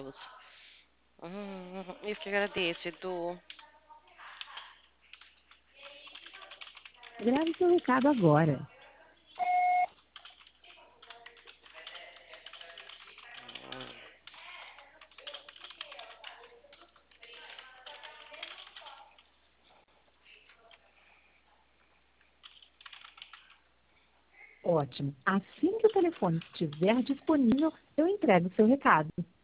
Deus. Eu que agradeço, Edu. Grave seu recado agora. Ótimo. Assim que o telefone estiver disponível, eu entrego o seu recado.